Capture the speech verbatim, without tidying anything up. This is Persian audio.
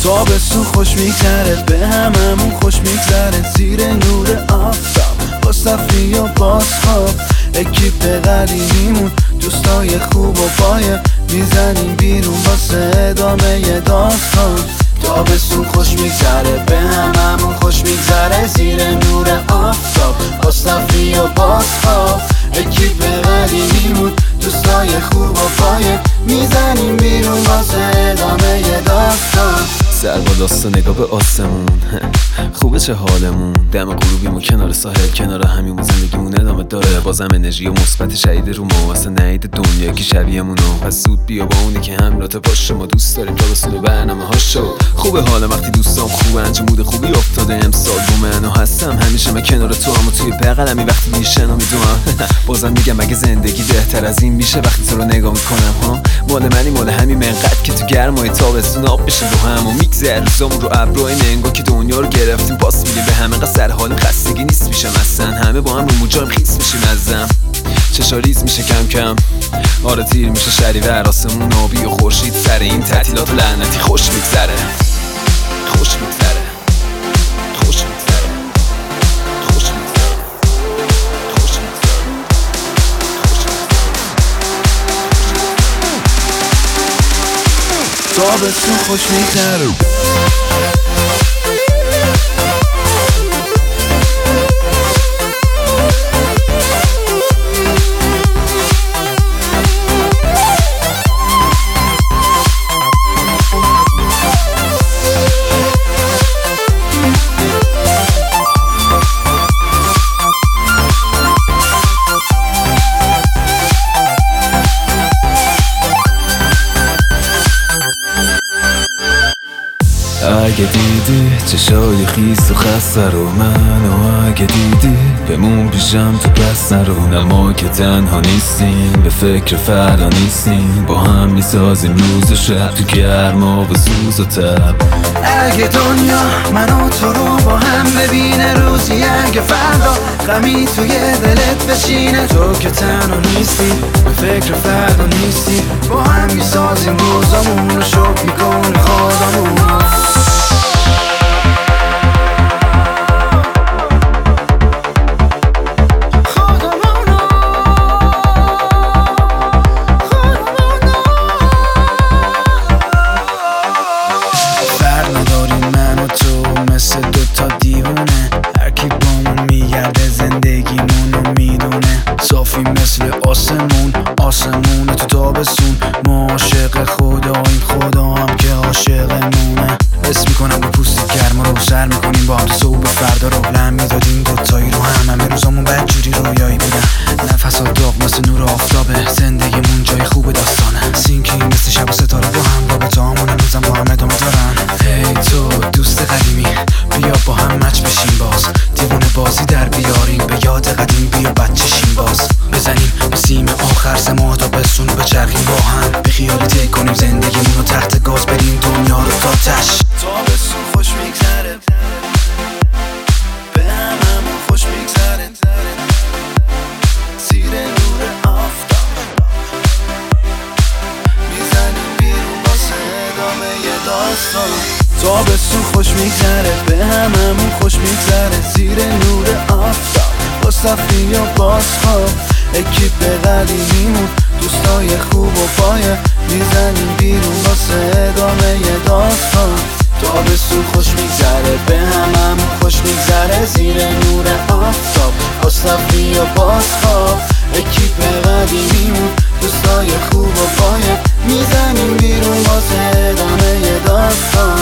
تابستون خوش میگذره، به هممون خوش میگذره، زیر نور آفتاب با صفی و بازخواب. اکیپ قدیمیمون دوستای خوب و پایه، میزنیم بیرون واسه ادامه داستان. تابستون خوش میگذره، به هممون خوش میگذره، زیر نور آفتاب با صفی و بازخواب. اکیپ قدیمیمون دوستای خوب و پایه، میزنیم بیرون واسه ادامه داستان. سر بالاست و نگاه به آسمون، خوبه چه حالمون، دم غروبیمون کنار ساحل، کنار همیمون زندگیمون ادامه داره. بازم انرژی و مثبت شهید رو ما واسه نهید دنیا که شبیه‌مونو. پس زود بیا با اونی که همراهت باشه، ما دوست داریم تابستون و برنامه ها شد. خوبه حالا وقتی دوستام خوبن، چه مود خوبی افتاده امسال رو منو هستم همیشه من کنار تو، اما توی بغلمی وقتی میشن و میدونم. بازم میگم اگه زندگی بهتر از این میشه وقتی تو رو نگاه میکنم ها. مال منی مال همین منقدر که تو گرمای تابستون آب بشه رو هم و میگذر روزامون رو ابروهای ننگا که دنیا رو گرفتیم. پاس میدیم به همه قصد سر حال خستگی نیست میشه مثلا، همه با هم رو موجایم خیس میشیم ازم. چشا ریز میشه کم کم، آره تیر میشه شهریور، آسمون آبی و خورشید سر این تعطیلات لعنتی خوش میگذره، خوش میگذره، خوش میگذره، خوش میگذره، خوش میگذره، خوش میگذره. تابستون خوش میگذره. اگه دیدی چشای خیس و خسته رو منو، اگه دیدی بمون پیشم تو پس نرو. نه ما که تنها نیستیم، به فکر فردا نیستیم، با هم میسازیم روز و شب تو گرما و سوز و تب. اگه دنیا من و تو رو با هم ببینه روزی، اگه فردا غمی توی دلت بشینه، تو که تنها نیستی، به فکر فردا نیستی، با هم میسازیم روزامون رو، شب میکنه خودمون. مثل دوتا دیوونه، هر کی بامون میگرده زندگیمونو میدونه. صافی مثل آسمون، آسمونه تو تابستون، ما عاشق خداییم، خدا هم که عاشقمونه. حس میکنم با پوست گرما رو سر میکنیم با هم، صبح فردا رو لم میدادیم دوتایی رو هم. همه روزامون بدجوری رویایی بودن، نفسات داغ مثل نور آفتابه، زندگیمون جای خوب داستانه. سینکی مثل شب و ستاره با هم، رابطه هامون هنوزم با هم ادامه دارن. هی تو دوست قدیمی، بیا با هم مچ بشیم باز، دیوونه بازی در بیاریم، به یاد قدیم بیا بچه شیم باز. بزنیم به سیم آخر سه ماه تابستون رو بچرخیم با هم، به خیالی طی کنیم زندگیمون رو، تحت گاز بریم دنیا رو تا تش. تابستون خوش میگذره، به هممون خوش میگذره، زیر نور آفتاب میزنیم بیرون واسه ادامه داستان. تابستون خوش میگذره، به هممون خوش میگذره، زیر نور آفتاب با صفی و بازخواب. اکیپ قدیمیمون دوستای خوب و پایه، میزنیم بیرون واسه ادامه داستان. تابستون خوش میگذره، به هممون خوش میگذره، زیر نور آفتاب با صفی و بازخواب. اکیپ قدیمیمون دوستای خوب و پایه، میزنیم بیرون واسه ادامه داستان.